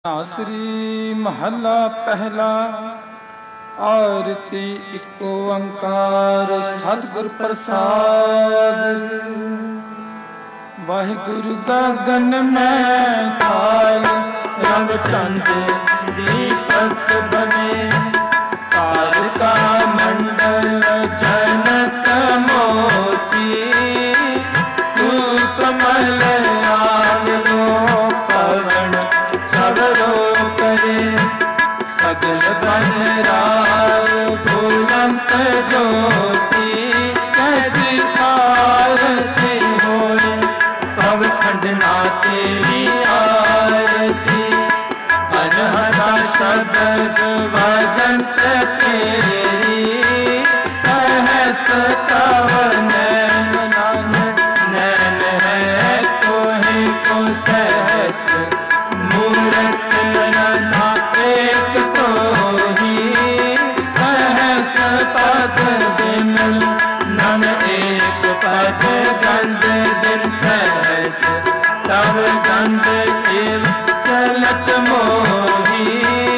आसरी महला पहला। आरती इको ओंकार सतगुर प्रसाद। वाहिगुरु गगन में काल रवचंद दीपक बने। तारका मंडल जनक मोती। कमल आलो पवन चवरो करे। सगल बन राय भूलंत ज्योति। कैसी आरती होए पव खंडना तेरी आरती। अनहरा शब्द भजंत तेरी। सहस तव नैन नैन है तोहे को सहस। मूरत नैना एक तो ही। सहस पद बिमल नन एक पद गंध दिन सहस। तब गंध एव चलत मोही।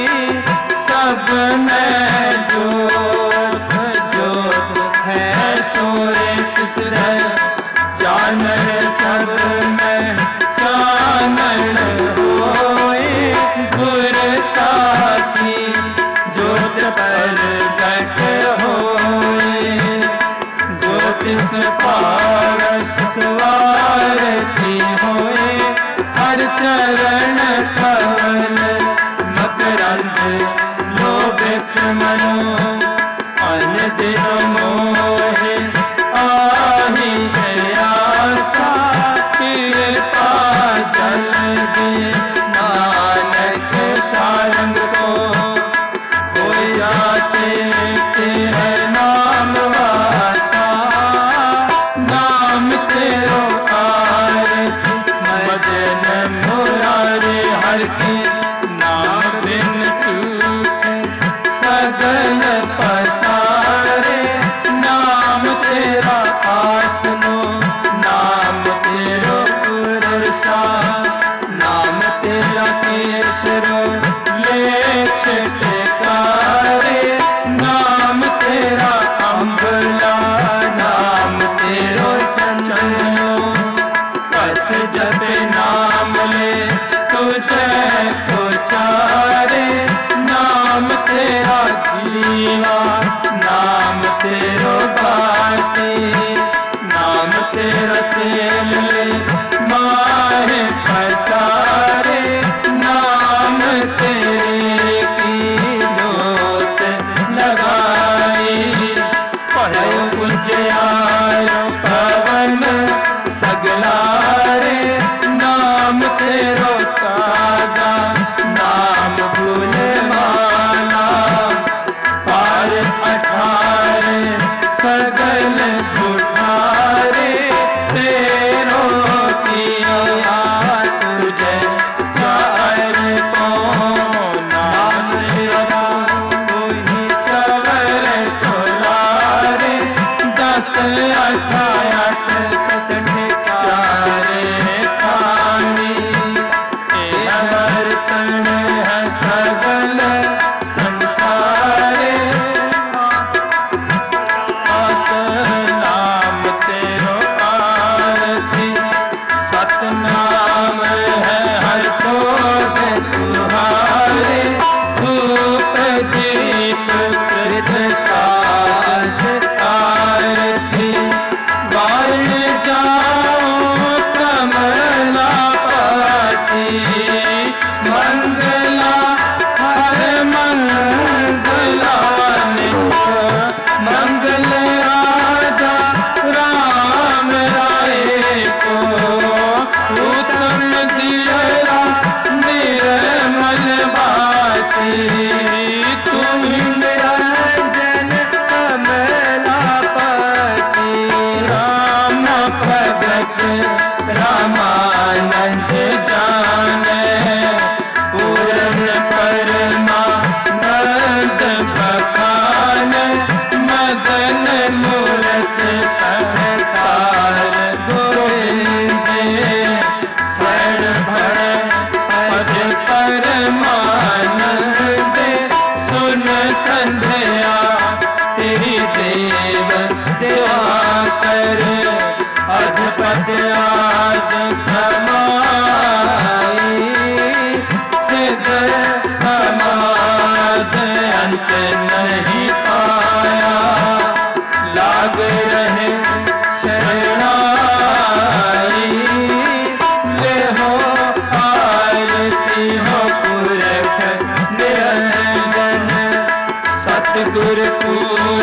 सब में जोत जोत है सोए किसरे। जानर सब में चानन होए। गुर साखी जोत पर गट होए। ज्योतिष पारस स्वारती होए। हर चरण कमल मकरंद लोभित मनो। अन दिन मोहे आही आसा। कृपा जल दे नानक सारंग को। हो जाते तेरे नाम वासा। नाम तेरो आरती भजन मुरारे हर के। नाम बिन चूके सगल पसारे। नाम तेरा आसनो नाम तेरो पुरसा। नाम तेरा केसरो लेछ टिकारे। नाम तेरा अम्बला नाम तेरो चंचलो। कस जपे नाम ले तुझे उचारे। नाम तेरा दीवा नाम तेरो बाती। नाम तेरा तेल ले माहे पसारे। नाम तेरे की जोत लगाई। पढ़ो उजियारो पवन सगलारे। नाम तेरो तागा नाम भूल माला। पार अठारे सगल झूठारे। तेरो किया तुझे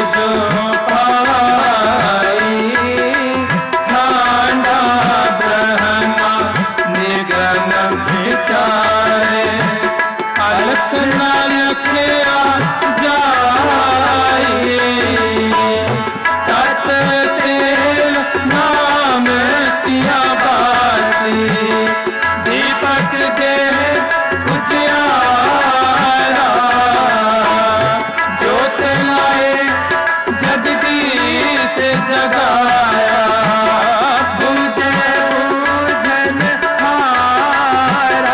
जो पाई ठांडा ब्रह्मा निगम विचारे अलख न रखिया जाई तत तेल नाम किया बाती दीपक दे उजियारा ज्योत लाए जगदीश जगाया पूजे पूजन हारा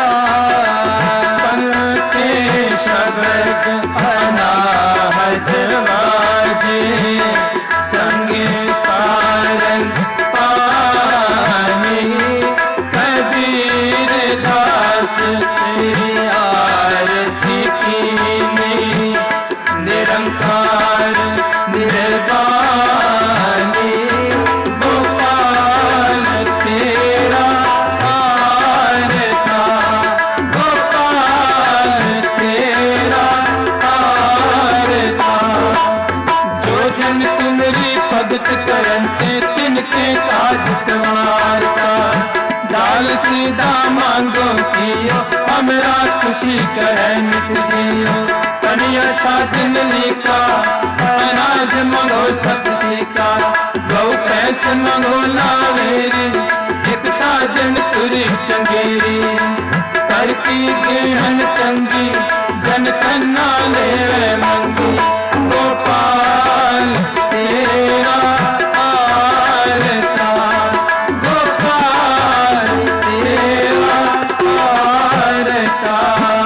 पंचे शब्द अनाहत बाजे संगे सारंग पानी कबीर दास तेरी आरती कीनी निरंकार निर्वाणी गोपाल तेरा आरता गोपाल तेरा आरता जो जन तुमरी भगत करते तिनके काज सवारता डाल सीधा मांगो कियो हमरा खुशी करे नित जियो कन्या शादी लिखा अनाज मंगो सब सीखा गौ पैस मंगो लावेरी एकता जन तुरी चंगेरी करकी गेहन चंगी जन कन्ना ले मंगी गोपाल तेरा आरता गोपाल तेरा आरता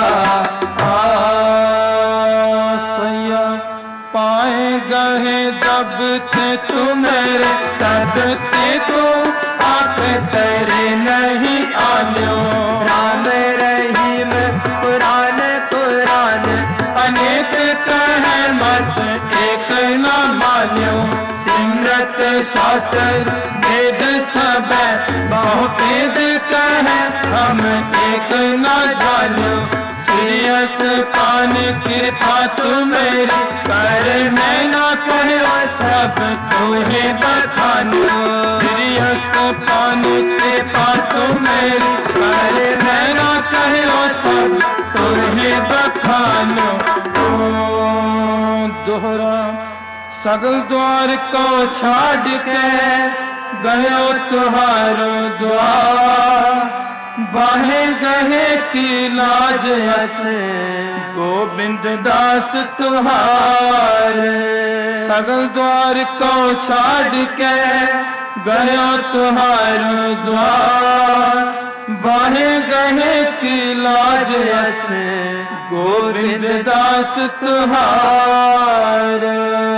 आसैया पाए गहे जब थे तुम्हारे तब ते तो आँख तेरे नहीं आल्यो राम रहीम पुराण पुराण अनेक कहे मत एक न मान्यो सिमरत शास्त्र वेद सब बहु वेद कहे हम एक न जान्यो श्रीयस पान कृपा तुम्हारी कर मैं न कहो सब तुम्हें बखानो श्रीयस पान कृपा तुम्हारी कर मैं न कहो सब तुम्हें बखानो दोहरा सगल द्वार को छाड़ के गयो तुहारो द्वार बाहे गहे की लाज हसे गोविंद दास तुहार सगल द्वार को छाड़ के गयो तुहारो द्वार बाहे गहे की लाज हसे गोविंद दास तुहार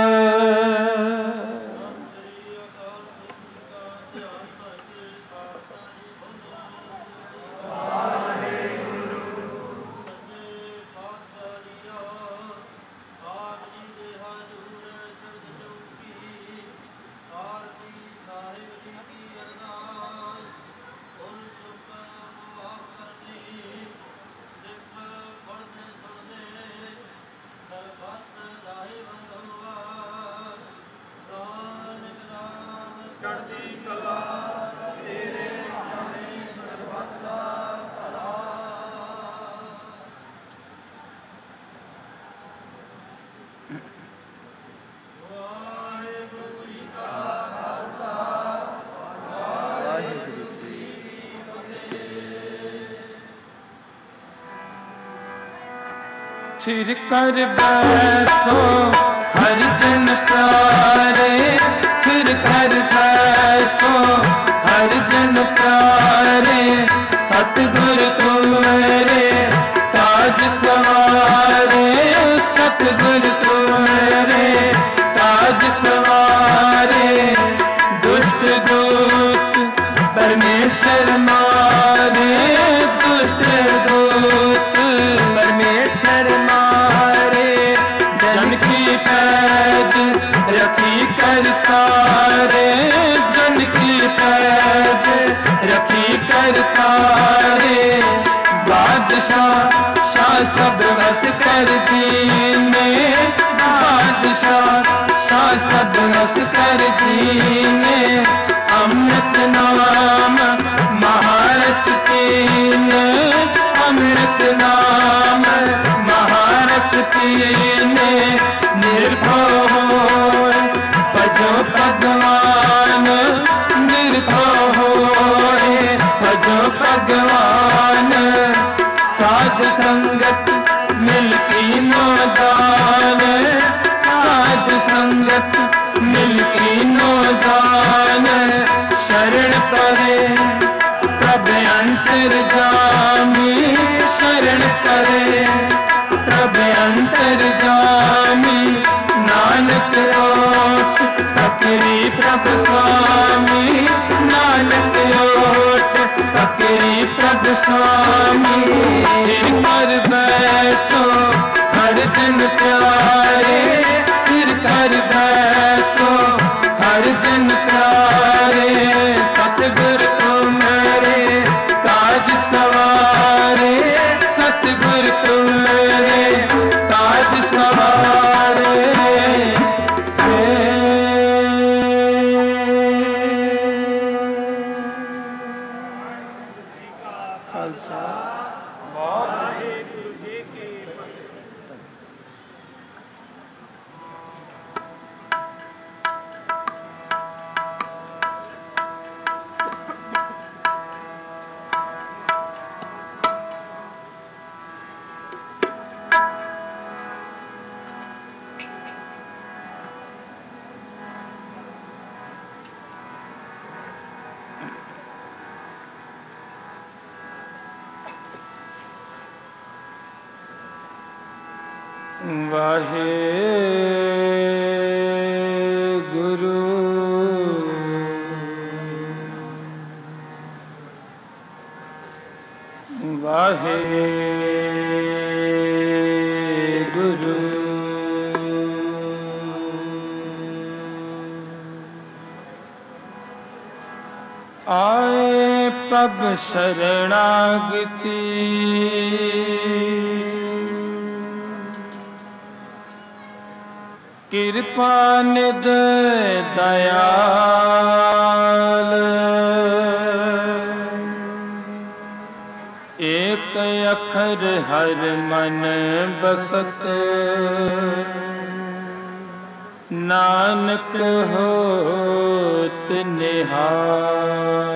चिर कर बैसो हर जन प्यारे चिर कर बैसो हर जन प्यारे सतगुर तुम्हारे ताज सवारे सतगुर तुम्हारे ताज सवारे दुष्ट दूत परमेश्वर मारे दुष्ट दूत परमेश्वर मारे जन की पैज रखी करता रे जन की पैज रखी करता रे बादशाह शाह सब बस कर दीने बादशाह शाह सब रस कर दीने, अमृत नाम महारस पीने, अमृत नाम महारस पीने, निर्भय होए भजो भगवान, निर्भय होए भजो भगवान। साध संगत मिलकी नो दान, साध संगत मिलकी नो दान। शरण करे प्रभ अंतर जामी, शरण करे प्रभ अंतर जामी। नानक ओट पकड़ी प्रभ स्वामी, नानक ओट पकड़ी प्रभ स्वामी। फिर कर बैसो हर जन प्यारे, फिर कर बैसो हर जन प्यारे। सतगुर तुम्हारे काज सवारे, सतगुर तुम्हारे काज सवारे। खालसा वाहिगुरु जी की वाहे गुरु वाहे गुरु। आए प्रभ शरणागति, कृपा निध दयाल। एक अखर हर मन बसत, नानक होत निहाल।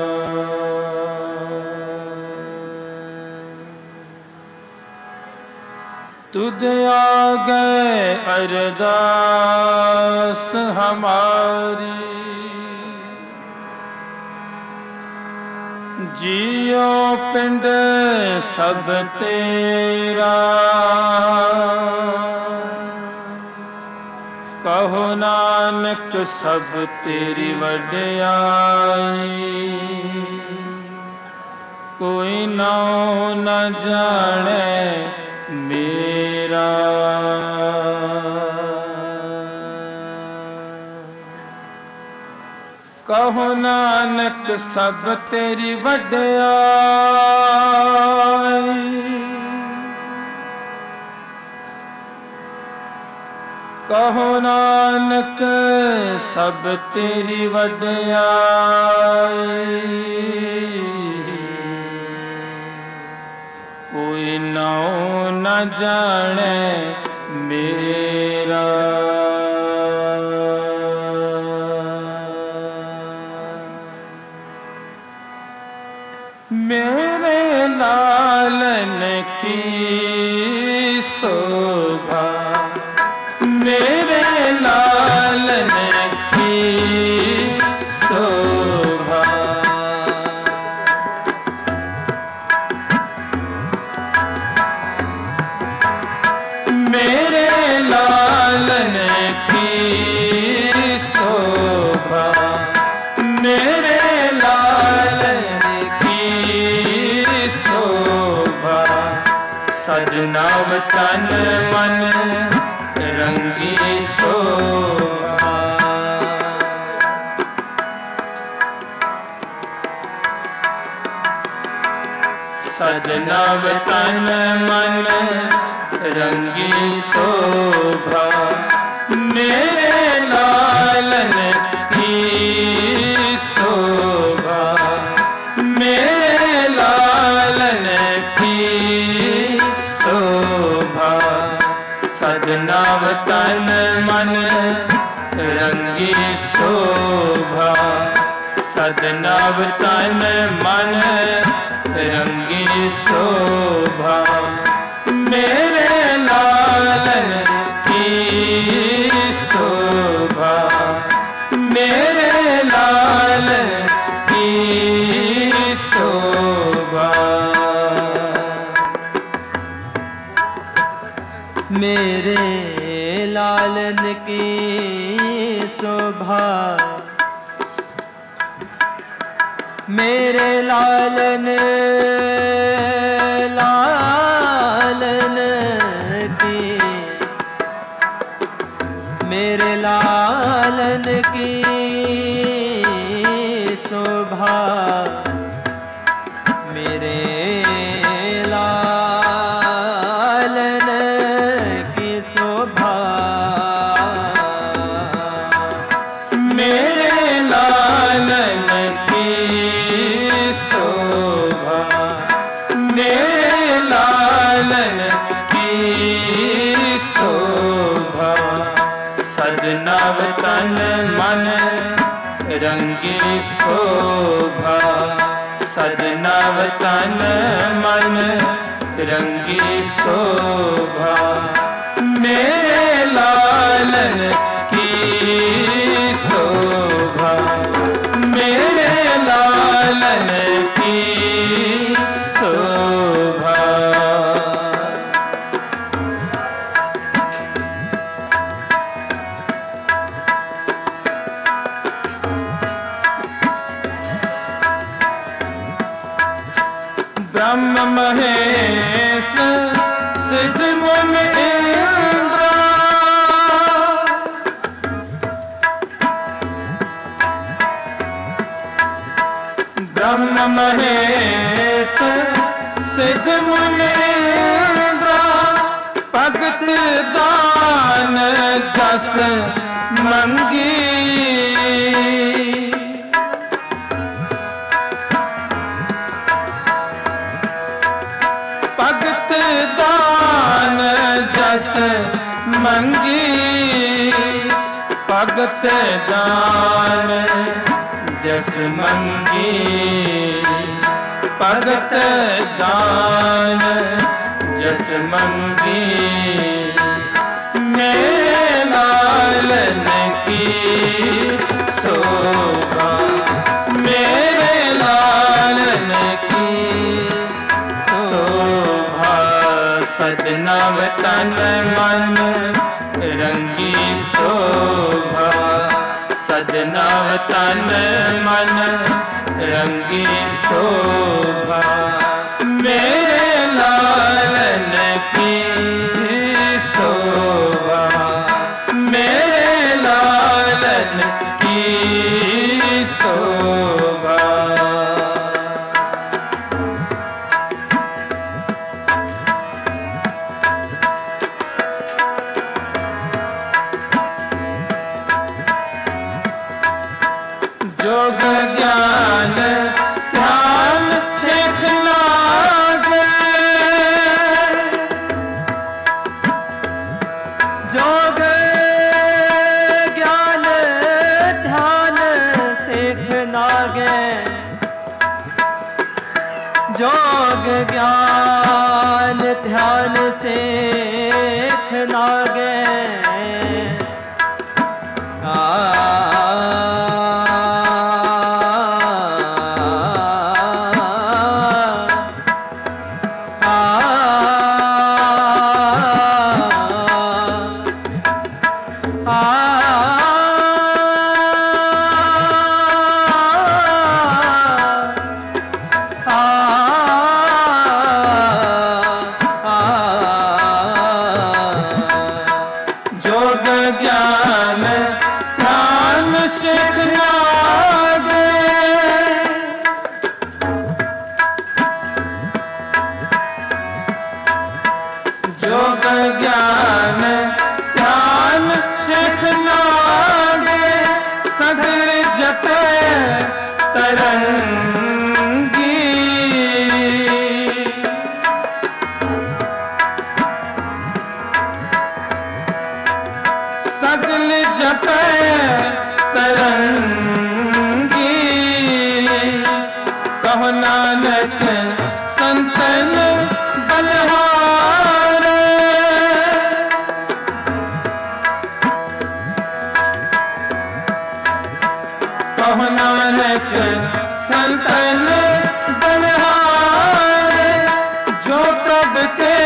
तुध आगे अरदास हमारी, जियो पिंड सब तेरा। कहो नानक सब तेरी वड्याई, कोई नाउ न जाने मेरा। कहो नानक सब तेरी वड्याई, कहो नानक सब तेरी वड्याई। कोई नाउ न जाने मेरा। मेरे लालन की शोभा, मेरे लालन की शोभा। मेरे लालन की शोभा, मेरे लालन की शोभा। सजना तन मन रंगी शोभा। सजना तन मन रंगी शोभा। मेरे लाल सदनाव तन मन रंगी शोभा, सदनाव तन मन रंगी शोभा, मेरे लालन की शोभा, मेरे लालन की शोभा। मेरे लालन की शोभा, मेरे लालन लालन की, मेरे लालन की शोभा, मेरे लालन की शोभा, मेरे लालन की शोभा, मेरे लालन की शोभा, सदनाव तन मन रंगी शोभा, सदनाव तन मन रंगी शोभा, मेरे लालन की शोभा, मेरे लालन की शोभा। ब्रह्म महेश सिद्ध मुनि इंद्र, ब्रह्म महेश सिद्ध मुनि इंद्र, भगत दान जस मंगी, भगत दान जस मंगी, भगत दान जस मंगी, भगत दान जस मंगी, मेरे लालन की शोभा, मेरे लालन की शोभा, सदनाव तन मन रंगी शोभा, सदनाव तन मन रंगी शोभा, मेरे लालन की शोभा, मेरे लालन की शोभा। जोग ज्ञान ध्यान सीखना गे, जोग ज्ञान ध्यान सीखना गे, जोग ज्ञान ध्यान सीखना गे, जपे तरंगी, कहो नानक संतन बलहारे। कहो नानक संतन बलहारे, जो प्रभु के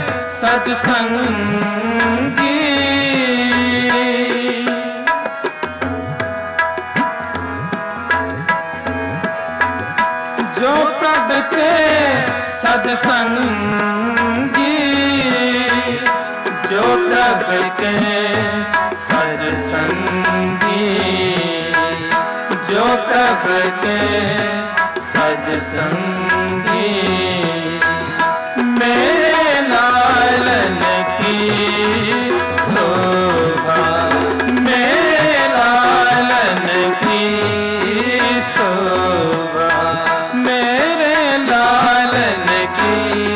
सत्संगी। जो प्रभु के सत्संगी, जो प्रभु के सत्संगी, जो प्रभु के सत्संगी। मेरे लालन की शोभा, मेरे लालन की शोभा, मेरे लालन की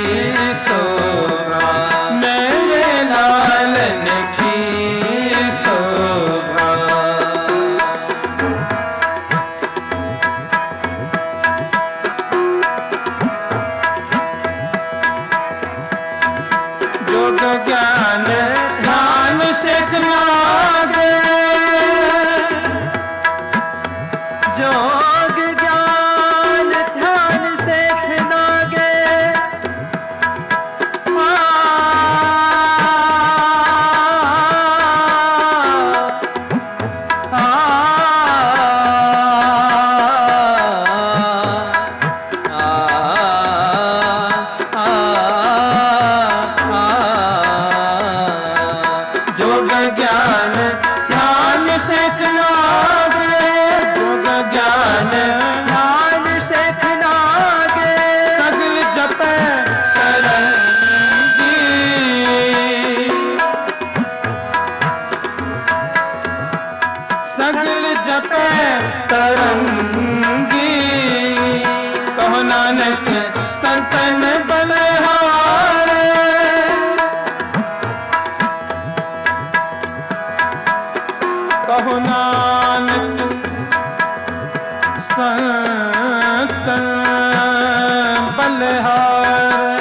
शोभा, मेरे लालन की शोभा। योग ज्ञान ध्यान सीखना गे, योग ज्ञान ध्यान सीखना गे। योग ज्ञान ध्यान सीखना गे, योग ज्ञान ध्यान सीखना गे। सगल जपे तरंगी, सगल जपे तरंगी। कहो नानक संतन बलहारे, कहो नानक संतन बलहारे।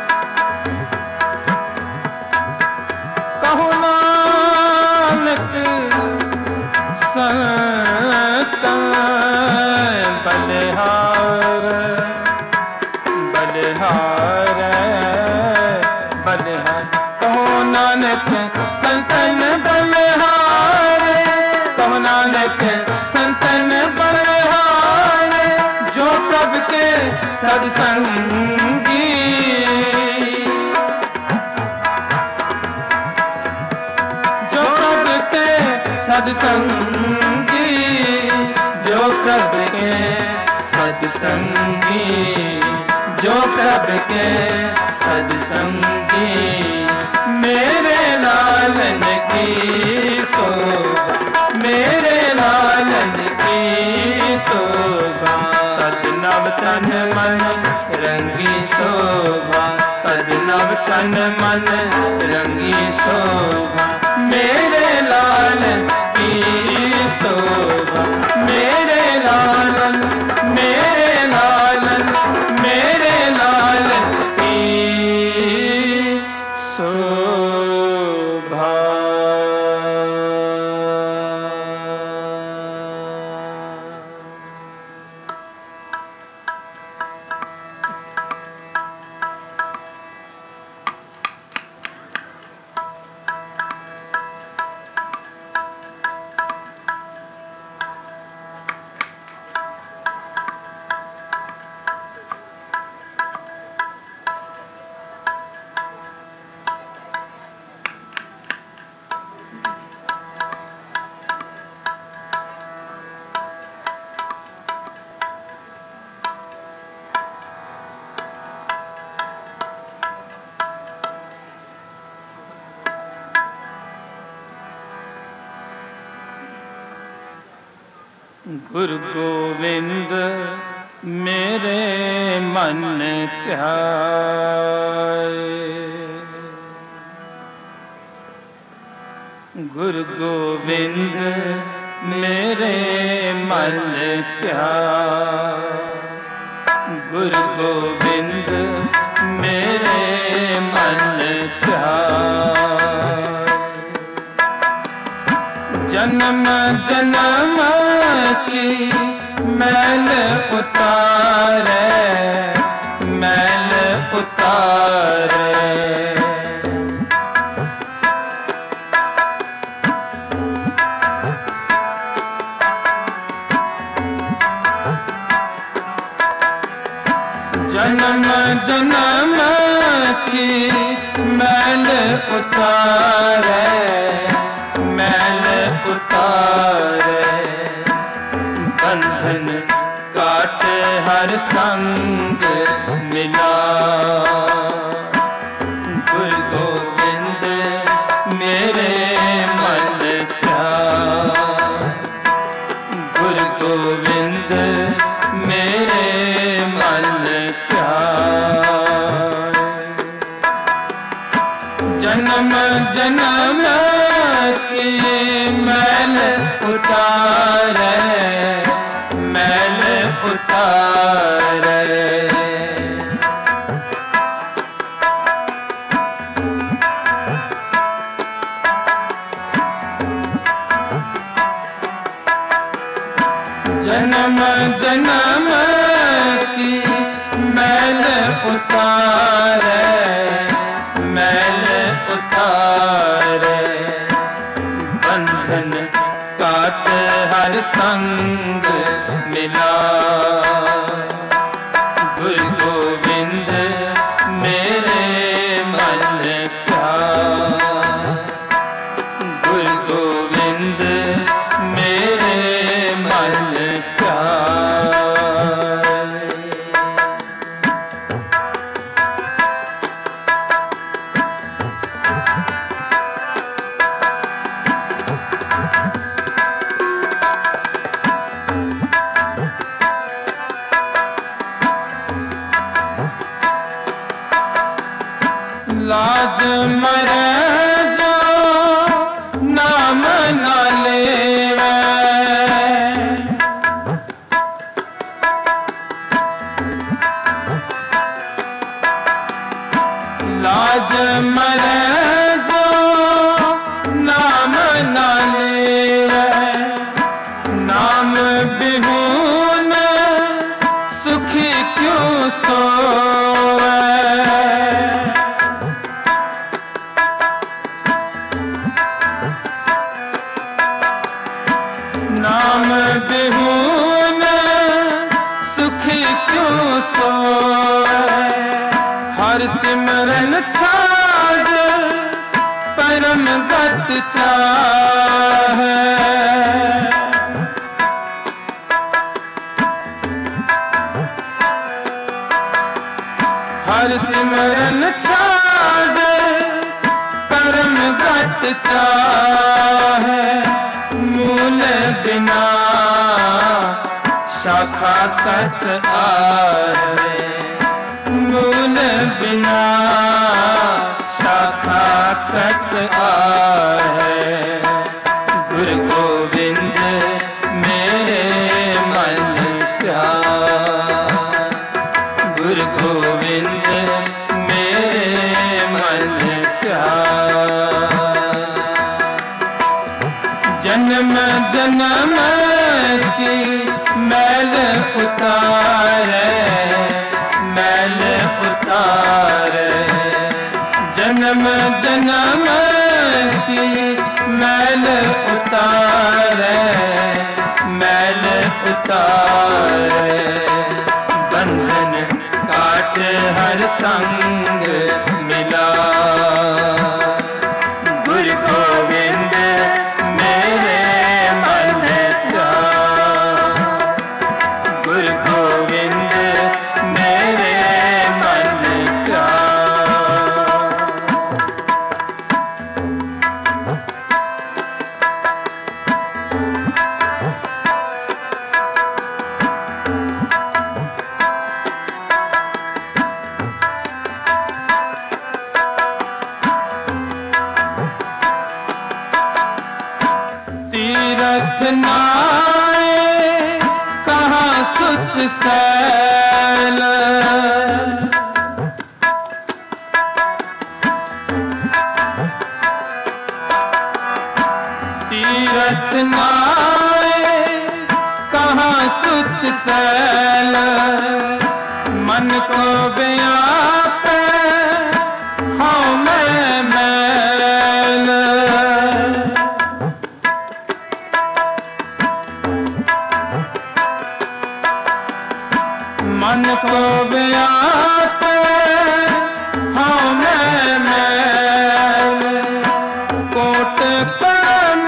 कहो नानक संतन बलहारे, बलहारे, बलहारे। कहो नानक संतन बलहारे, कहो नानक संतन बलहारे, जो प्रभु के सत्संगी। जो प्रभु के सत्संगी, जो प्रभु के सत्संगी, जो प्रभु के सत्संगी। मेरे लालन की शोभा, मेरे लालन की शोभा। सजनव तन मन रंगी शोभा, सजनव तन मन रंगी शोभा। मेरे लालन की शोभा, मेरे लालन, मेरे लालन, मेरे लालन की शोभा। गुरु गोविंद मेरे मन ध्याए, गुरु गोविंद मेरे मन प्यार, गुरु गोविंद मेरे मन प्यार। जन्म जन्म की मैल उतारे, मैल उतारे। जन्म जन्म की मैल उतारे, मैल उतारे। बंधन काट हर संग मिला, गुरु गोविंद मेरे मन प्यार, गुरु गोविंद मेरे मन प्यार। जन्म जन्म की मैल उतारे, मैल उतारे। जन्म जन्म की मैल उतारे, मैल उतारे। बंधन काट हर संग मिला, गुरु गोविंद मेरे मन प्यार, गुरु गोविंद मेरे मन प्यार। लाज मरे जो नाम न लेवे, लाज मरे जो नाम न लेवे। नाम बिहून सुखी क्यों सोवे, नाम बिहून सुखी क्यों सोए। हर सिमरन छाड़ परम गत चाहे, हर सिमरन छाड़ परम गत चाहे। मूल बिना शाखा तक आए, मूल बिना शाखा तक आए। गुरु गोविंद मेरे मन प्यार, गुरु गोविंद मेरे मन प्यार। जन्म जन्म की मैल उतारे, मैल उतारे। जन्म जन्म की मैल उतारे, मैल उतारे। बंधन काट हर संग मिला, गुरु गोविंद मेरे मन प्यार, गुरु गोविंद मेरे मन प्यार। नाए कहाँ सुच सैल, तीरथ नाए कहाँ सुच सैल, मन को व्यापे हाँ मैं मैल, मन को व्यापे हाँ मैं मैल, कोट परम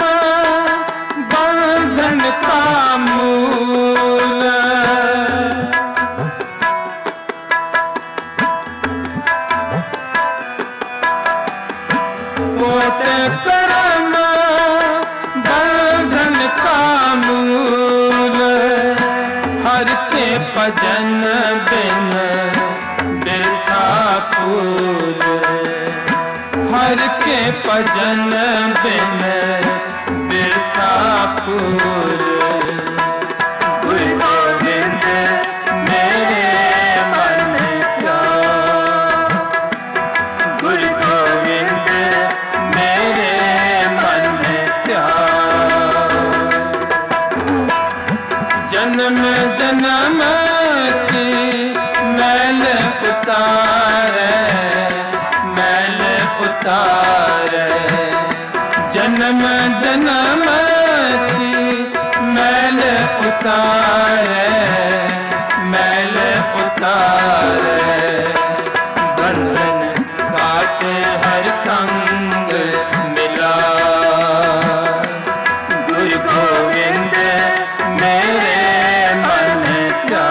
बंधन का मूल, कोट परम बंधन का मूल, हर के भजन बिन बिरथा फूल, हर के भजन बिन बिरथा फूल, गुरु गोविंद मेरे मन क्या, गुरु गोविंद मेरे मन क्या, जन्म जन्म की मैल उतारे, मैल उतारे, जन्म जन्म की मैल उतारे, मैल उतारे, बंधन काटे हर संग मिला, गुरु गोविंद मेरे मन क्या,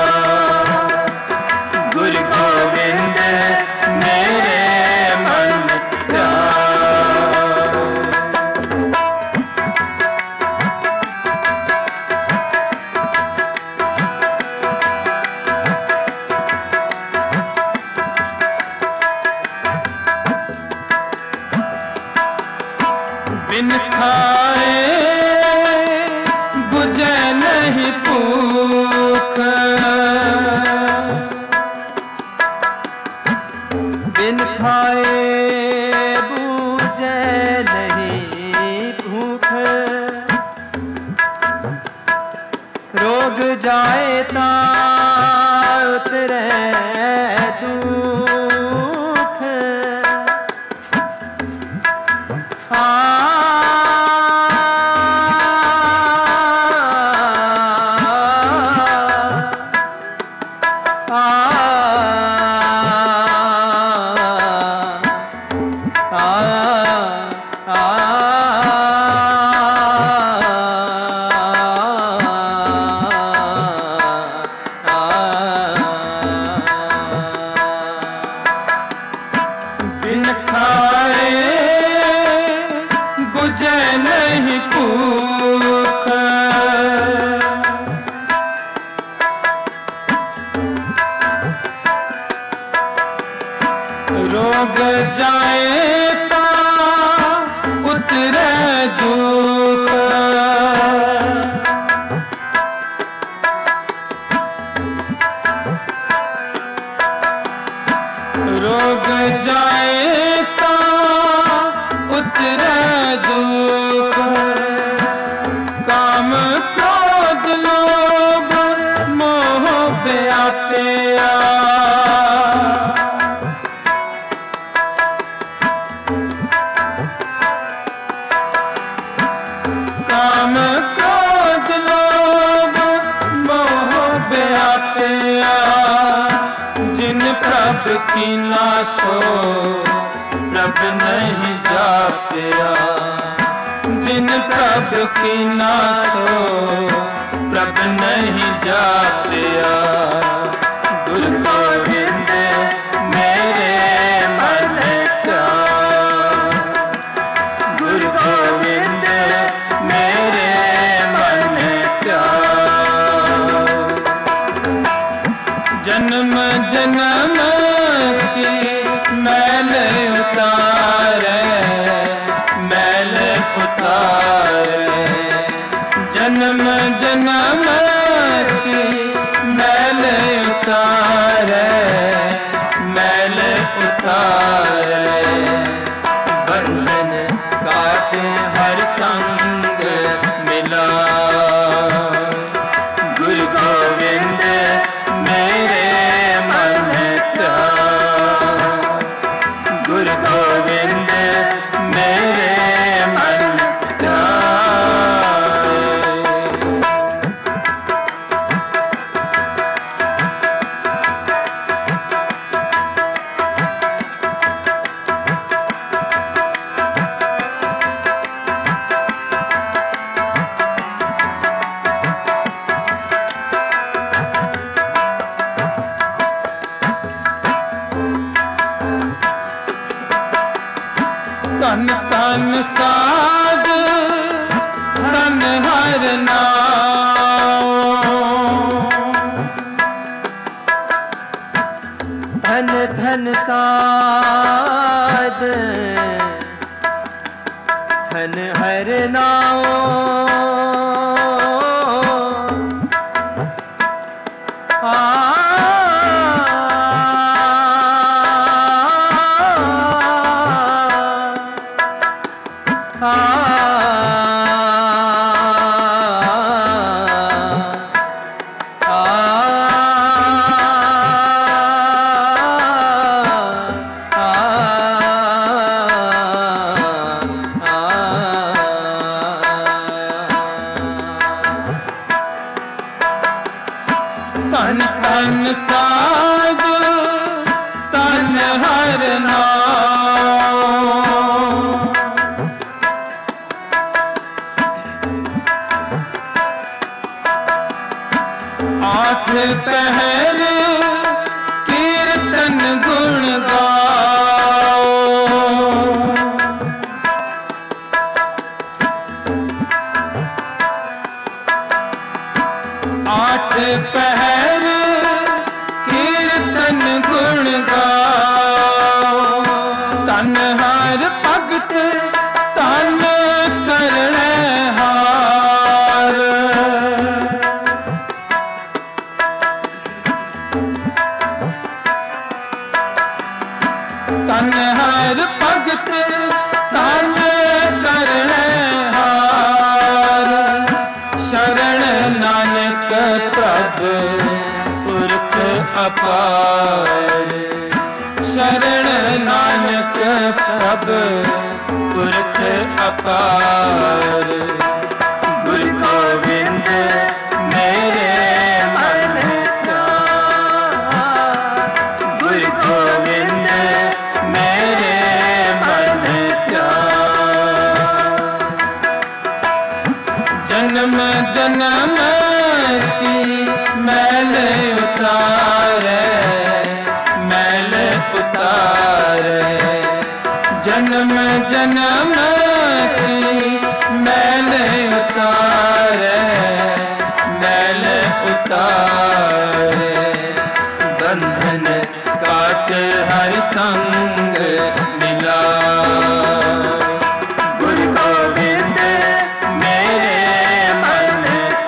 गुरु गोविंद मेरे मन क्या, बिन खाए बुझे नहीं भूख, बिन खाए बूझे नहीं भूख, रोग जाए ता उतरे दुख, बिन खाए बुझे नहीं भूख, रोग जाए ता उतरे दुख, रोग जाए ता उतरे दुख, काम क्रोध लोभ मोह व्यापिया, काम क्रोध लोभ मोह व्यापिया, जिन प्रभ की नासो प्रभ नहीं जापिया, जिन प्रभ की नासो प्रभ नहीं जापिया, गुरु गोविंद मेरे मन क्या, गुरु गोविंद मेरे मन क्या, जन्म जन्म की मैल उतारे, मैल उतारे, तन तन साध तन हर नाम, धन धन साध धन हर नाम, तन तन साध तन हर नाम, आठ पहर कीर्तन गुण गाओ, आठ पहर कीर्तन गुण गाओ, तन हर भगत तन करने हार, तन हर भगत तन करने हार, शरण नानक प्रभ पुरख अपार, शरण नानक प्रभ पुरख अपार, गुरु गोविंद मेरे मन प्यार, गुरु गोविंद मेरे मन प्यार, जन्म जन्म की मैल उतारे, मैल उतारे, जन्म जन्म की मैल उतारे, मैल उतारे, बंधन काट हर संग मिला, गुरु गोविंद मेरे मन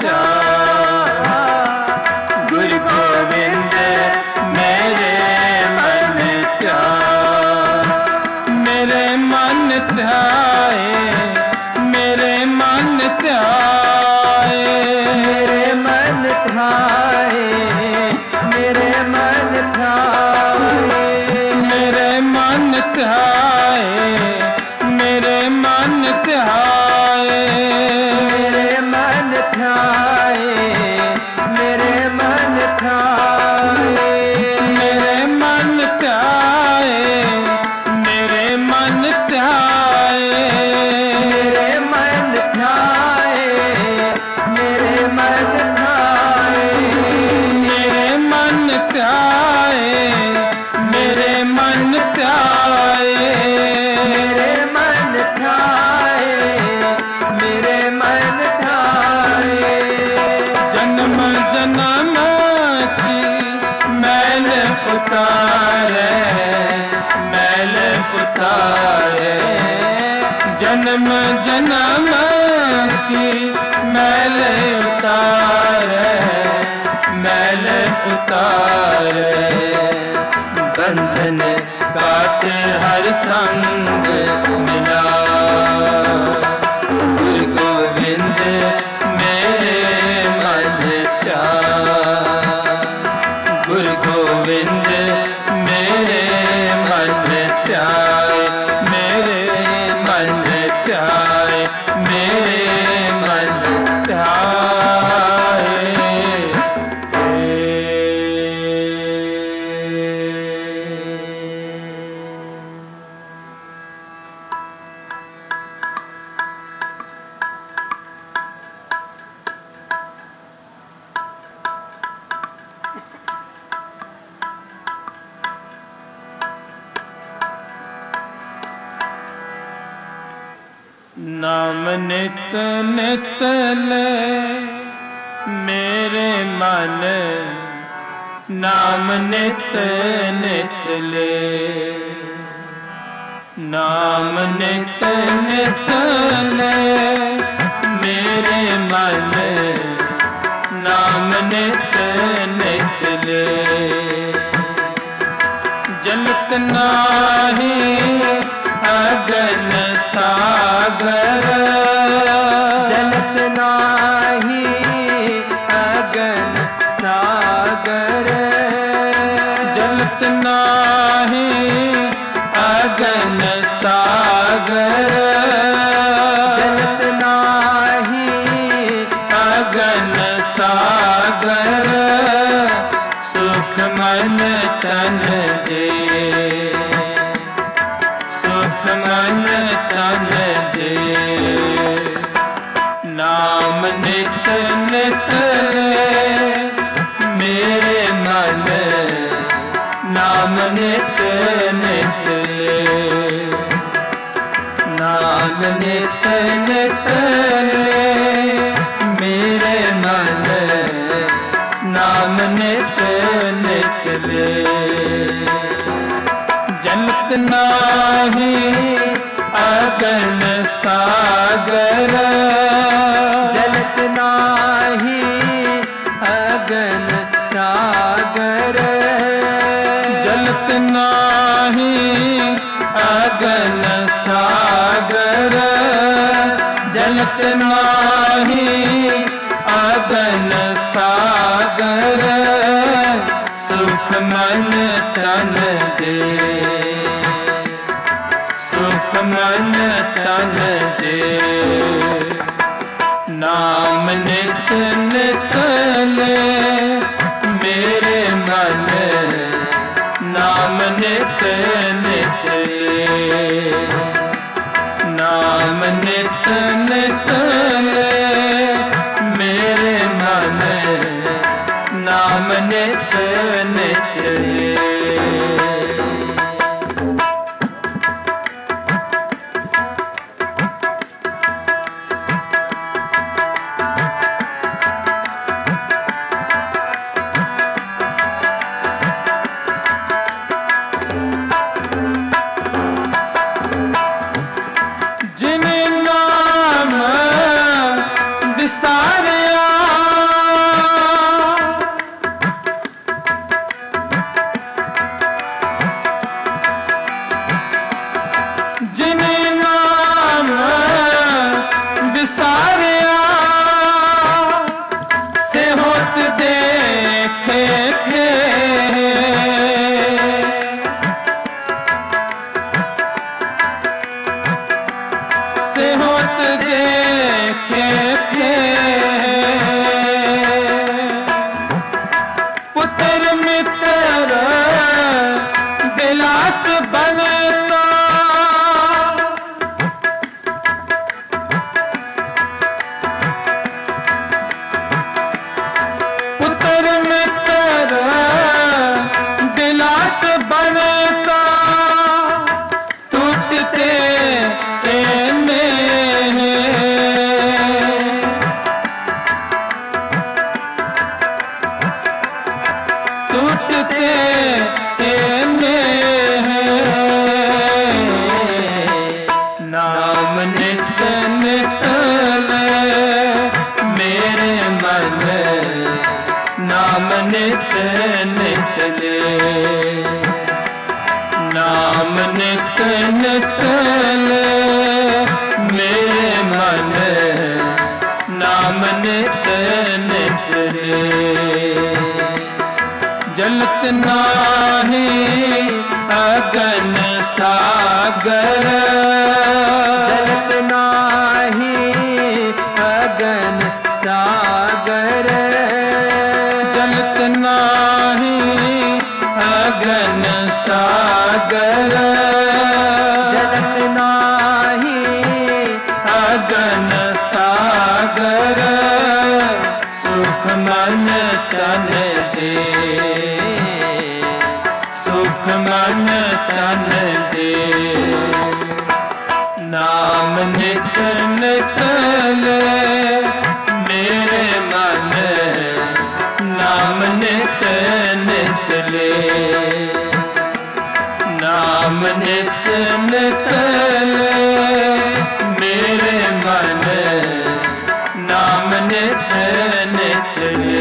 प्यार, गुरु गोविंद मेरे मन प्यार, मेरे मन ध्याए, मेरे मन ध्याए, मेरे मन ध्याए, मेरे मन ध्याए, मेरे मन ध्याए, मेरे मन ध्याए, मेरे मन ध्याए, मेरे मन ध्याए, मेरे मन ध्याए, मेरे मन ध्याए, मेरे मन ध्याए, मेरे मन ध्याए, मेरे मन ध्याए, मेरे मन ध्याए, मेरे मन ध्याए, मेरे मन ध्याए, जन्म जन्म की मैल उतारे, मैल उतारे, जन्म जन्म की मैल उतारे, मैल उतारे, बंधन काट हर संग मिला, गुरु गोविंद मेरे मन प्यार, गुरु गोविंद मेरे मन प्यारे, मेरे मन प्यारे, मेरे मन प्यारे। नाम नित नित ले मेरे मन, नाम नित नित ले, नाम नित नित ले मेरे मन, नाम नित नित ले। जलत नाही अगन सागर, जलत नाही अगन सागर, जलत नाही अगन सागर, जलत नाही अगन सागर, सुख मन तन दे, सुख मन तन दे। नाम नित नित ले मेरे मन, नाम नित नित ले, नाम नित नित ले मेरे मन, नाम नित नित ले। जलत नाही अगन सागर, जलत नाही अगन सागर, जलत नाही अगन सागर, जलत नाही अगन सागर, सुख मन तन दे, सुख मन तन दे। नाम नित नित ले मेरे मन, नाम नित नित ले, नाम नित नित ले मेरे मन, नाम नित नित ले। जलत नाही अगन सागर, जलत नाही अगन सागर, जलत नाही अगन सागर, जलत नाही अगन सागर, सुख मन तन दे, सुख मन तन दे। ना नाम नित नित ले मेरे मन, नाम नित नित ले, नाम नित नित ले मेरे मन, नाम नित नित ले।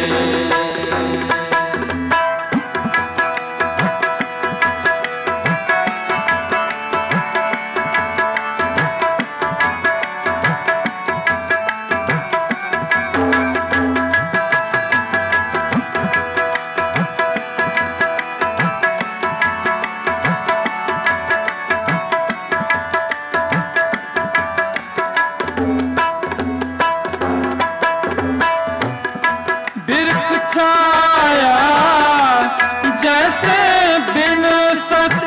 छाया जैसे बिन सत,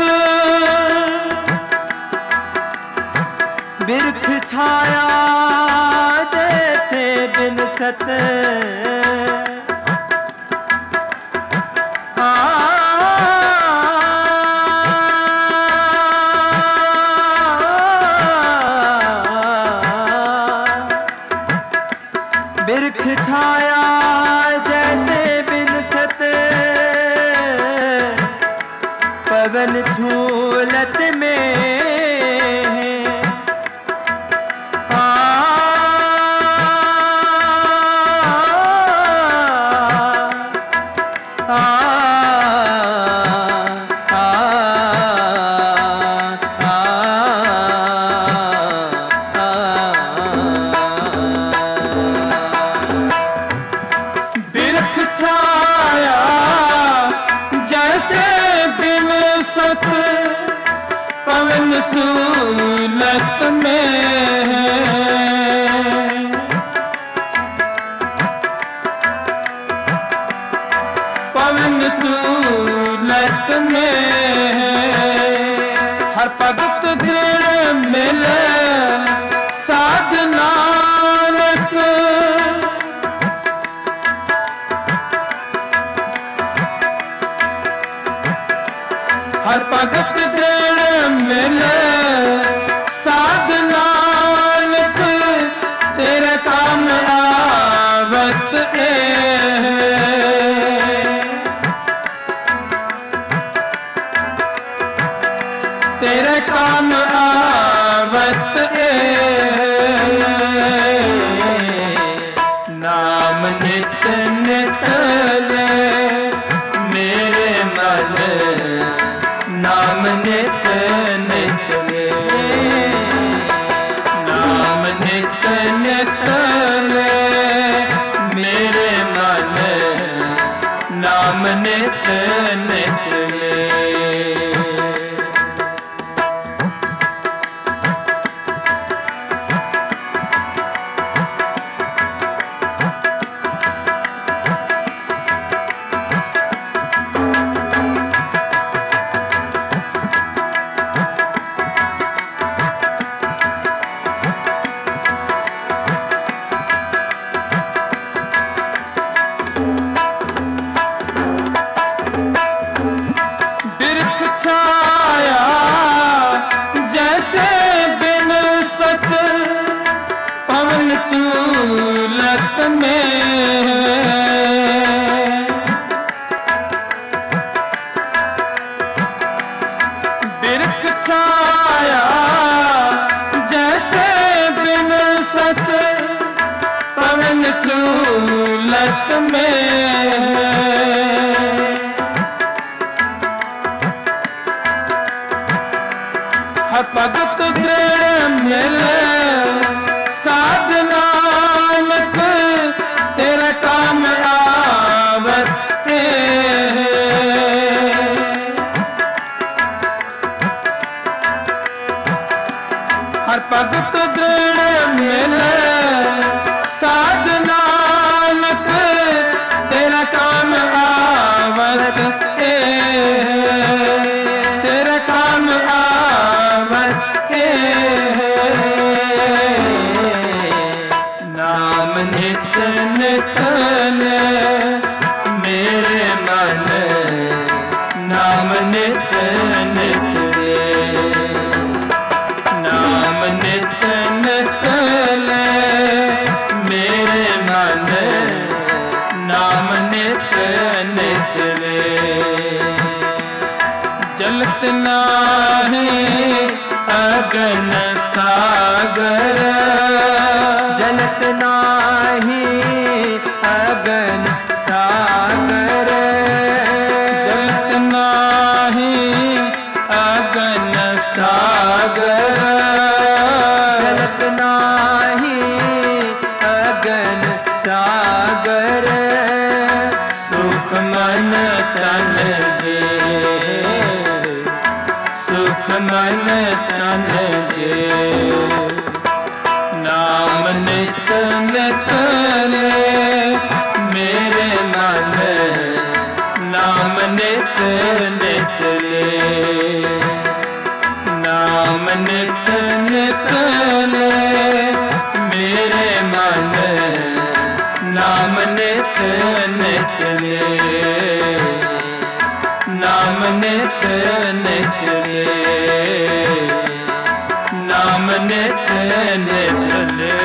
बिरख छाया जैसे बिन सत, बिरख छाया जैसे बिन सत, पवन झूलत में छाया जैसे बिन सत, पवन झूलत में, पवन झूलत में, हर भगत दृढ़ मिले साधना, हर भगत दृढ़ मिले साध नानक, तेरे काम आवत तेरे काम आवत नाम नित नित ले मेरे मन, नाम नित नित ले, नाम नित नित ले मेरे मन, नाम नित नित ले। छाया जैसे बिन सत, पवन झूलत में, बिरख छाया जैसे बिन सत, पवन झूलत में, भगत दृढ़ मिले साध नानक, तेरा काम आवत हर भगत दृढ़ मिले साध नानक, तेरा काम आवत तेरा काम नाम नित नित ले मेरे मन, नाम नित नित ले, नाम अगन सागर जलत नाही अगन सागर जलत नाही अगन सागर जलत नाही अगन सागर सुख मन तन दे सुख मन तन दे नाम नित नित ले मेरे मन नाम नित नित ले नाम नित नित ले मेरे मन नाम नित नित ले नाम नित नित ले नाम नित नित ले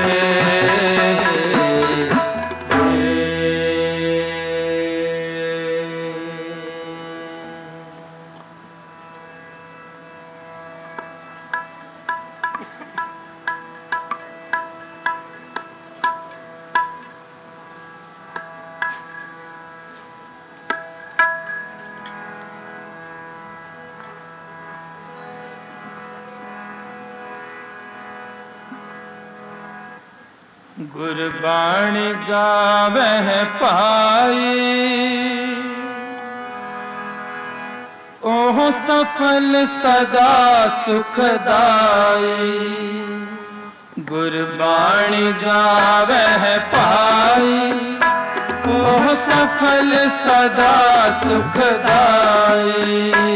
गुरबाणी गावह पाई ओह सफल सदा सुखदाई गुरबाणी गावह पाई ओह सफल सदा सुखदाई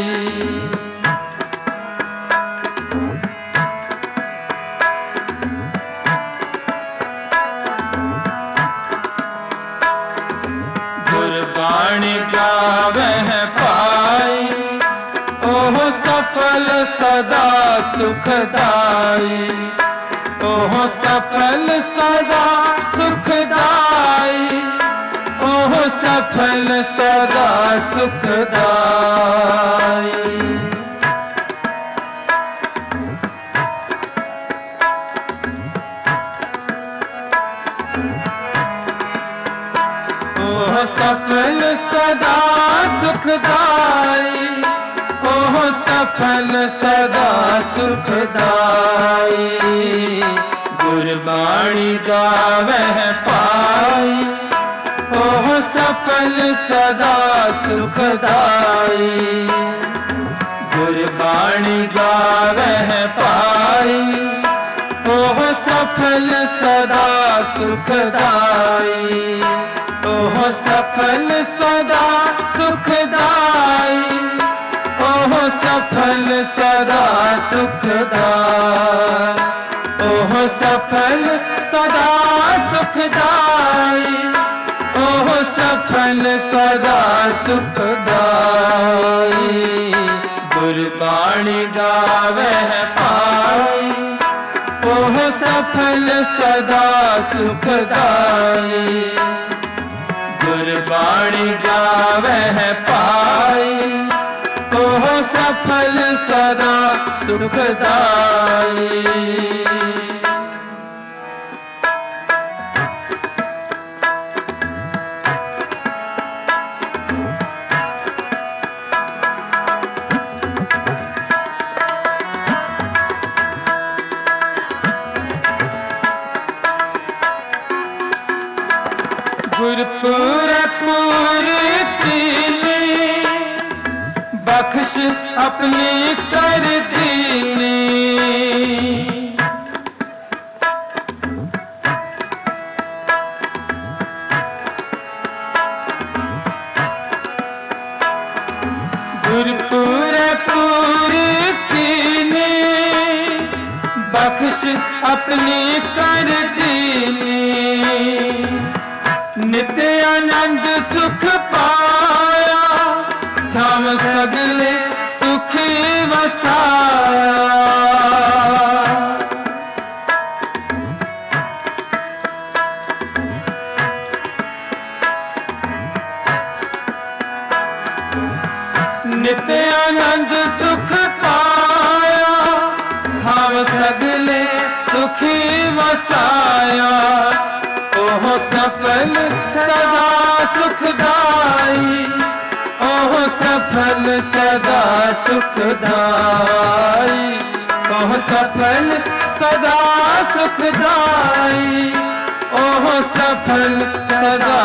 गुरबाणी गावह पाई ओह सफल सदा सुखदाई ओह सफल सदा सुखदाई ओह सफल सदा सुखदाई ओह सफल सदा सुखदाई ओह सफल सदा सुखदाई गुरबाणी गावह पाई ओह सफल सदा सुखदाई गुरबाणी गावह पाई ओह सफल सदा सुखदाई ओह सफल सदा सुखदाई ओह सफल सदा सुखदाई ओह सफल सदा सुखदाई ओह सफल सदा सुखदाई गुरबाणी गावह पाई ओह सफल सदा सुखदाई गुरबाणी गावह पाई ओह सफल सदा सुखदाई गुरपुर पूरी बख्श अपनी कर दीनी गुरपुर पूरी बख्श अपनी कर दीनी नित्य आनंद सुख पाया धाम सगले सुखी वसाया नित्य आनंद सुख पाया धाम सुखी वसाया। ओह सफल सदा सुखदाई, ओह सफल सदा सुखदाई, ओह सफल सदा सुखदाई, ओह सफल सदा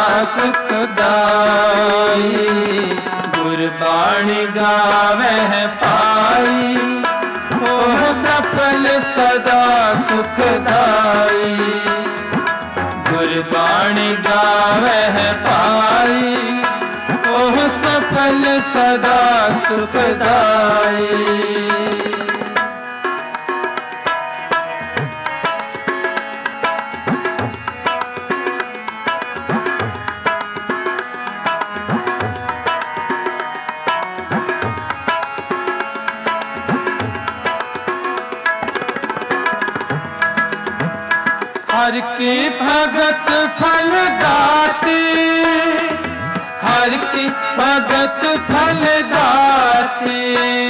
सुखदाई। गुरबाणी गावह पाई, ओह सफल सदा सुखदाई। गुरबाणी गावह पाई, ओह सफल सदा सुखदाई। हर की भगत फल दाती, हर की भगत फल दाती।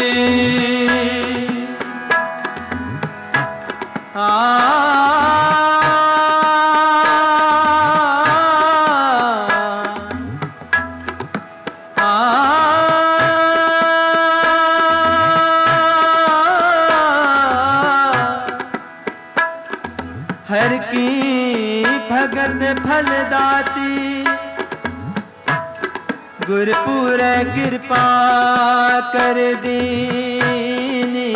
हर की भगत फल दाती, गुरपुर कृपा कर दीनी।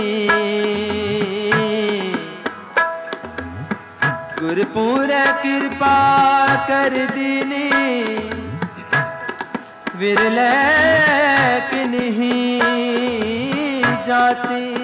गुरपुर कृपा कर दीनी, विरले कि नहीं जाती।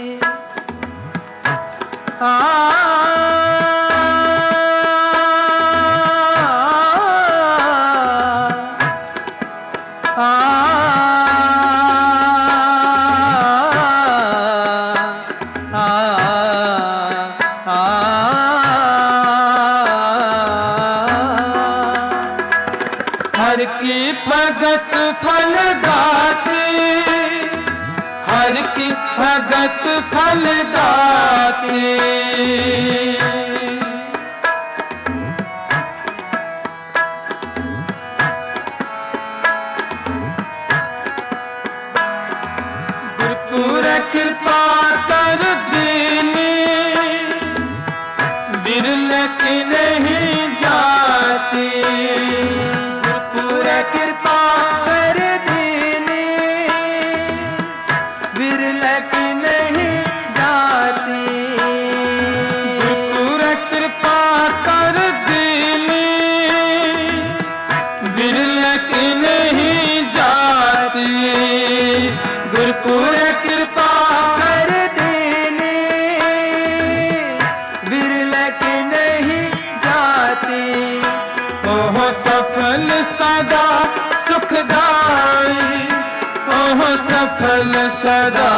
हर की भगत फल दाती, हर की भगत फल दाती। गुरपुर कृपा कर दीनी, विरल की नहीं जाती। कृपा कर दीनी, विरल की नहीं जाती। गुरपुर कृपा कर दीनी, विरल की नहीं जाती। गुरपुर कृपा कर दीनी, विरल की नहीं जाती। ओह सफल सदा सुखदाई, ओह सफल सदा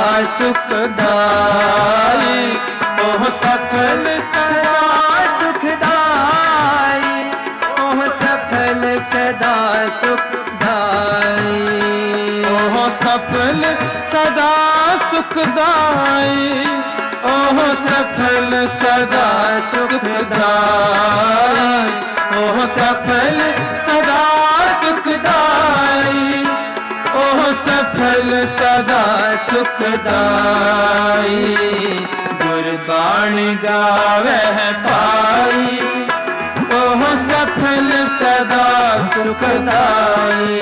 सुखदाई, ओह सफल सदा सुखदाई, ओह सफल सदा सुखदाई। ओह सफल सदा सुखदाई, ओह सफल सदा सुखदाई, ओह सफल सदा सुखदाई, ओह सफल सदा सुखदाई। गुरबाणी गावह पाई, ओह सफल सदा सुखदाई।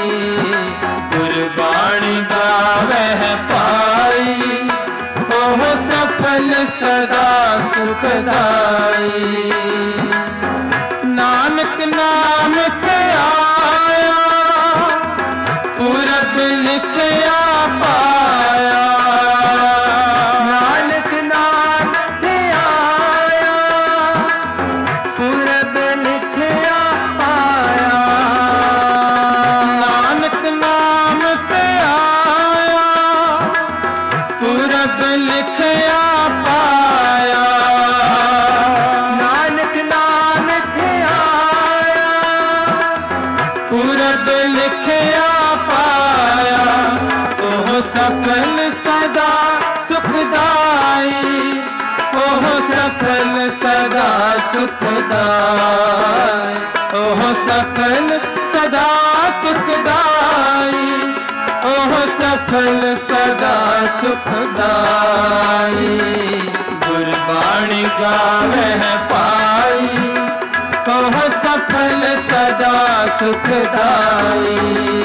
गुरबाणी गावह पाई, ओह सफल सदा सुखदाई। नानक नाम पे आया, पूरब लिखया पाया। नानक नाम पे आया, पूरब लिखया पाया। नानक नाम पे आया, पूरब लिखया पाया। नानक नाम सदा सुखदाई, ओह सफल सदा सुखदाई, ओह सफल सदा सुखदाई। गुरबाणी गावे पाई, ओह सफल सदा सुखदाई।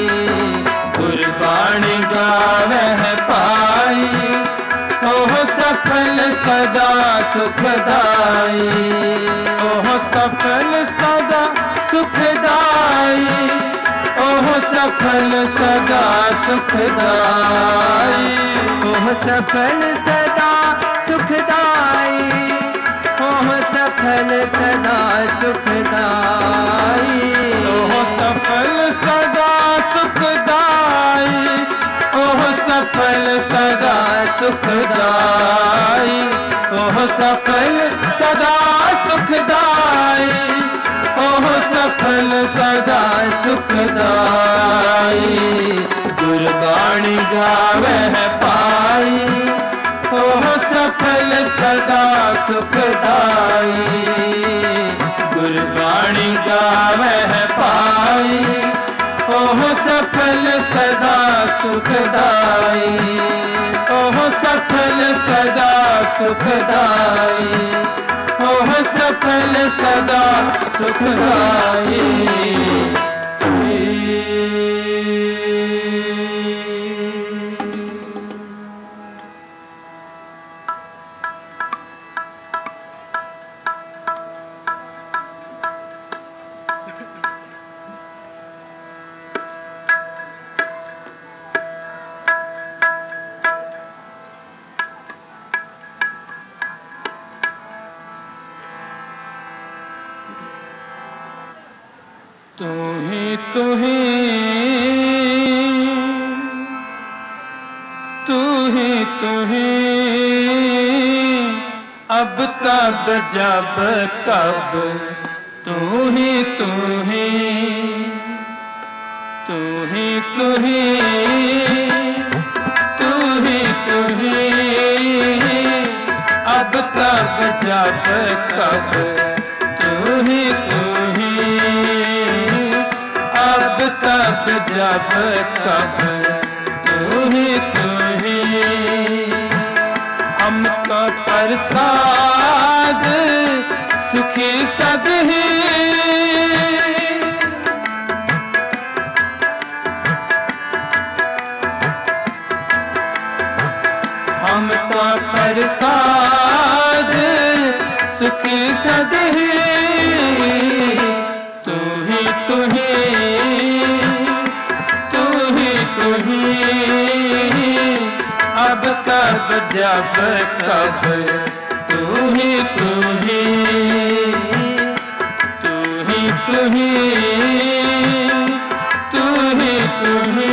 गुरबाणी गावे पाई, ओह सफल सदा सुखदाई, ओह सफल सदा सुखदाई, ओह सफल सदा सुखदाई, ओह सफल सदा सुखदाई, ओह सफल सदा सुखदाई, ओह सफल सदा सुखदाई, ओह सफल सदा सुखदाई, ओह सफल सदा सुखदाई, ओह सफल सदा सुखदाई। गुरबाणी गावे पाई, ओह सफल सदा सुखदाई। गुरबाणी गावे पाई, ओह सफल सदा सुखदाई, ओह सफल सदा सुखदाई, ओह सफल सदा सुखदाई। तू ही तू ही तू ही तू ही, अब तब जब कब तू ही तू ही, तू ही तू ही, तू ही तू ही, अब तब जब कब तू ही तू ही, अब तब जब कब तू ही तू ही। हमको प्रसाद सुखी सब ही, हमको प्रसाद सुखी सद ही। तू ही तू ही, तू ही तू ही, अब कब जब कब तू ही तू ही, तू ही तू ही, तू ही तू ही,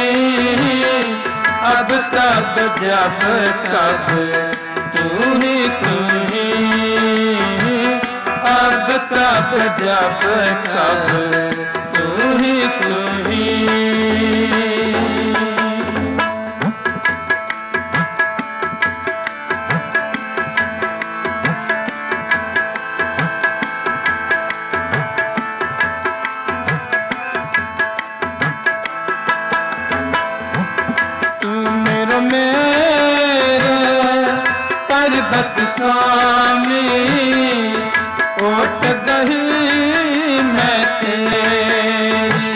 अब तब जब कब तू ही तू ही, अब तब जब कब तू ही तू ही। पर्वत स्वामी ओट गही मैं तेरी,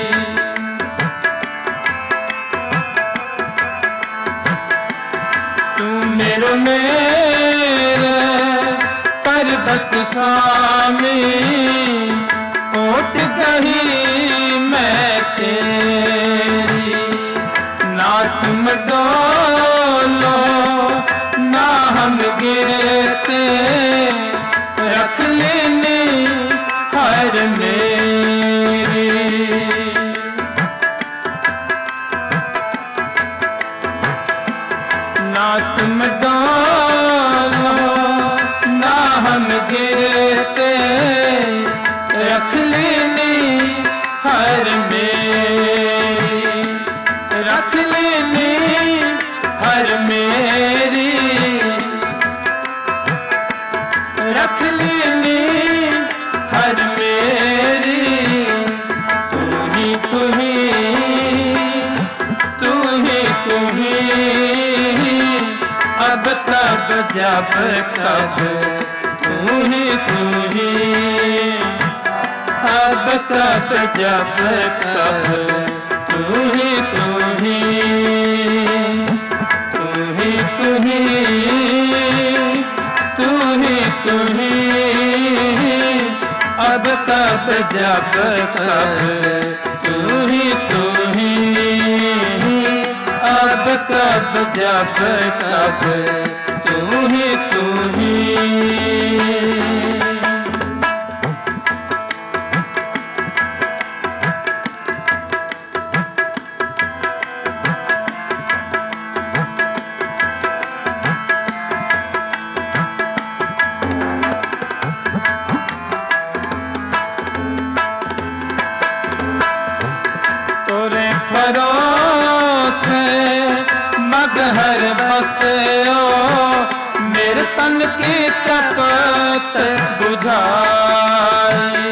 तू मेरो मेरे पर्वत स्वामी ओट गही मैं तेरी। ना तुम डोलो ना हम गिरते, रख लेने हर मेरी। ना तुम डोलो ना हम गिरते, रख लेने हर मेरी, रख लेने हर मेरी, रख ले लीनी हर मेरी, तू ही तू ही तू ही तू ही, अब तब जब कब तू ही अब तब जब कब तू ही तू ही तू ही तू ही तू ही तू ही, अब तब जब कब तू ही अब तब जब कब तू ही तोरे भरोसे मगहर बसयो, मेरे तन की तपत बुझाई।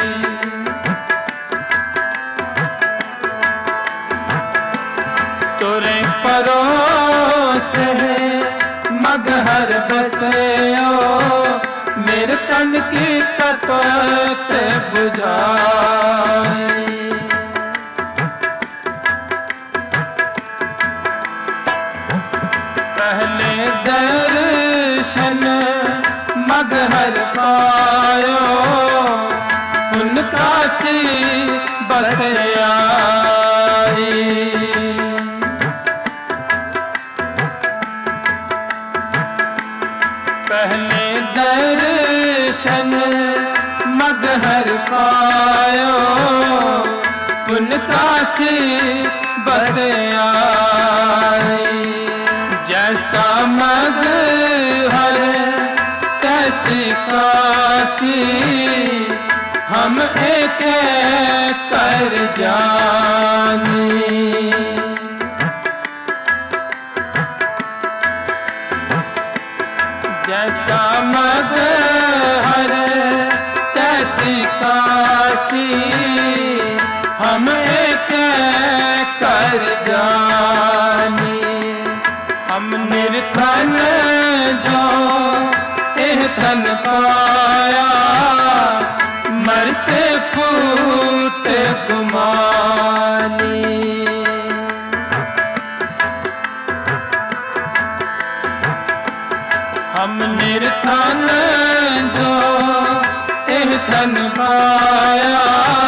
तोरे भरोसे मगहर बसयो, मेरे तन की तपत बुझाई। पहले दर्शन मगहर पायो, उनका सी बस आई। पहले दर्शन मगहर पायो, उनका सी बस आई। जैसा मगहर तैसी काशी, हम एक कर जानी। जैसा मगहर तैसी काशी, हम एक कर जानी। हम निर्धन जो एह धन पाया, मरते फूट गुमानी। हम निर्धन जो एह धन पाया,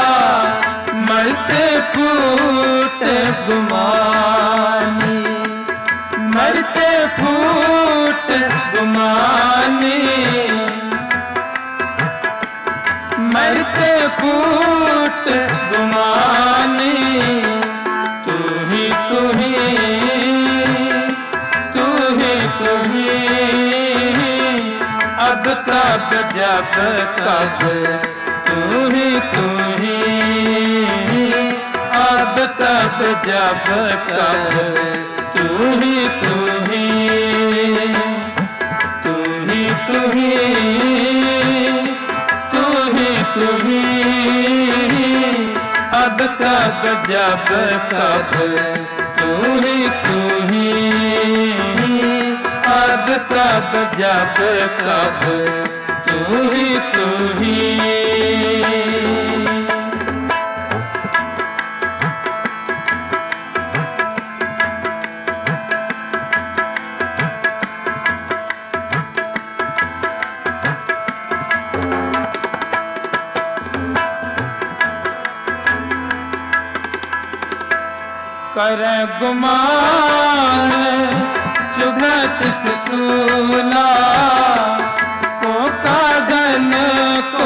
मरते फूट गुमानी। मरते फूट गुमानी, मरते फूट गुमानी। तू ही तू ही तू ही तू ही, अब तब जब कब तू ही अब तब जब कब तू ही तू ही तू ही तू ही तू ही तू ही, अब तब जब कब तू ही अब तब जब कब तू ही कर गुमान चुभत सूला को कागन को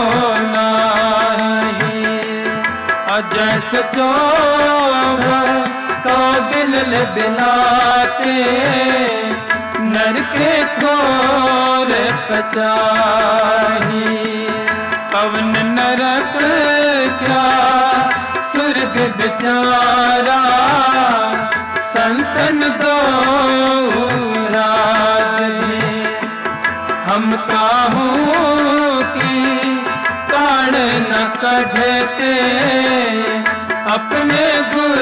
नाही। अजस चोभ तो बिलल बिलाते, नर के खोर पचाही। पवन नरक क्या स्वर्ग बिचारा, संतन दो राज। हम काहू कढ़े ते अपने गुर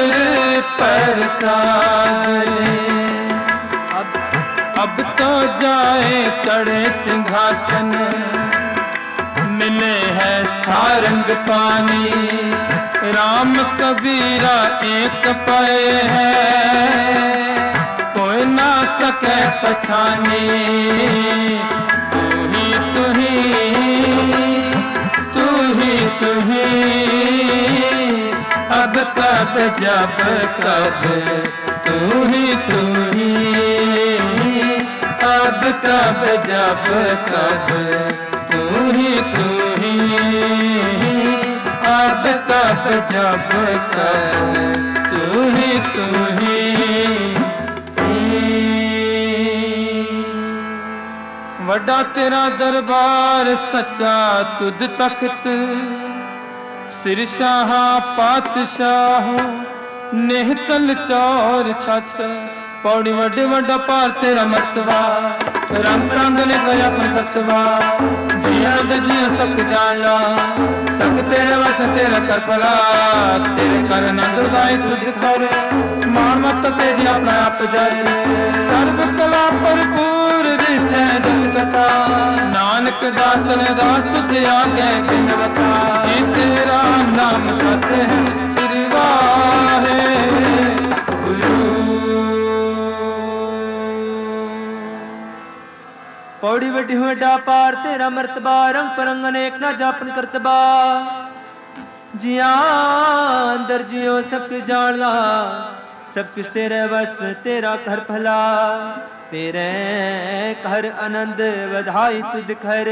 प्रसाद। अब तो जाए चढ़े सिंहासन, मिले है सारंग पानी। राम कबीरा एक पाए है, कोई ना सके पछानी। तू ही तू ही तू ही तू ही, अब कब जब कब तू ही तू ही, अब कब जब कब तू ही तू ही, अब कब जब कब तू ही तू ही। वड्डा तेरा दरबार सच्चा तुद तख्त, सिर शाह पातशाह नेह चल चौर छत। पौड़ी वड्डे वड्डा पार तेरा मर्तबा, रंग रंग ने गया फतवा। जिया दे जिया सब जाना, सब तेरे वस तेरा कर भला। तेरे कर नंद गाए तुझ कर, मान मत तेजी अपना आप जाए। सर्व कला भरपूर दिसै जग कथा, नानक दासन दास तुझ आगे बिनवता। जी तेरा नाम सत है श्री वाहे गुरु। पौड़ी वड्डी वड्डा पार तेरा मर्तबा, रंग परंग अनेक ना जापन करतबा। जिया अंदर जियो सब कुछ जानला, सब कुछ तेरे बस तेरा घर भला। तेरे घर आनंद वधाई तुझ घर,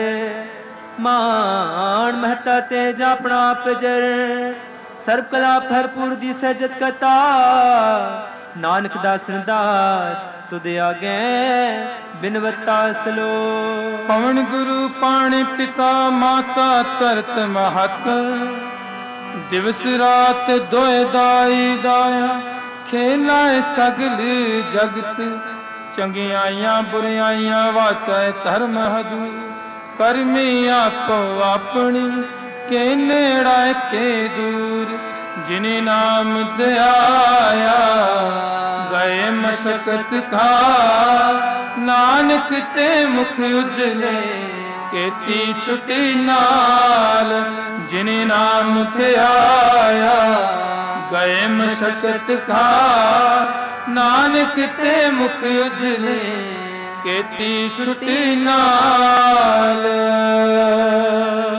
मान महता ते जापना पजर। सर्व कला भरपूर दी सजत कथा, नानक दासन दास तुद आगे बिनवता सलो। पवन गुरु पाणी पिता माता तरत महत, दिवस रात दोए दाई दाया। खेलाए सगल जगत, चंगियाइयां बुराइयां वाचाए धर्म हदू। करमी आपो अपनी, के नेड़ा के दूर। जिने नाम दयाया, गए मशक्कत खा। नानक ते मुख उजले, केती छुटी नाल। जिने नाम दयाया, गए मशक्कत खा। नानक ते मुख उजले, केती छुटी नाल।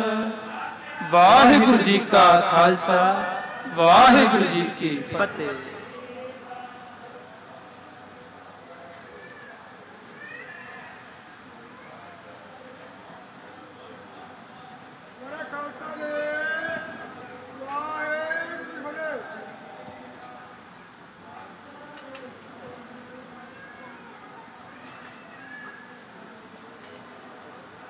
वाहिगुरु जी का खालसा, वाहिगुरु जी की फतेह।